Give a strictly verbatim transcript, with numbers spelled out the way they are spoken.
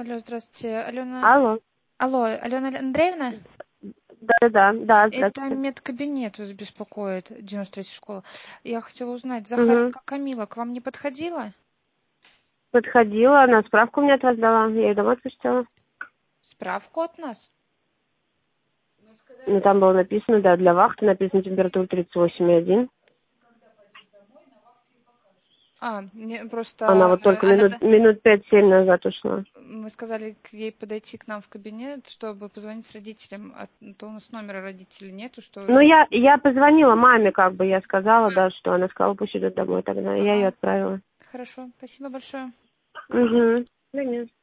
Алло, здравствуйте. Алена... Алло. Алло, Алена Андреевна? Да-да-да, да, Это здравствуйте. медкабинет вас беспокоит, девяносто третья школа. Я хотела узнать, Угу. Захаренко Камила к вам не подходила? Подходила, она справку мне от вас дала, я ее домой отпустила. Справку от нас? Ну, там было написано, да, для вахты написано температура тридцать восемь и один. А, мне Она просто... вот только Она... минут, минут пять-семь назад ушла. Мы сказали к ей подойти к нам в кабинет, чтобы позвонить родителям, а то у нас номера родителей нету, что... Ну, я, я позвонила маме, как бы, я сказала, да, что она сказала, пусть идет домой тогда. Я ее Ага, отправила. хорошо, спасибо большое. Угу. Да нет.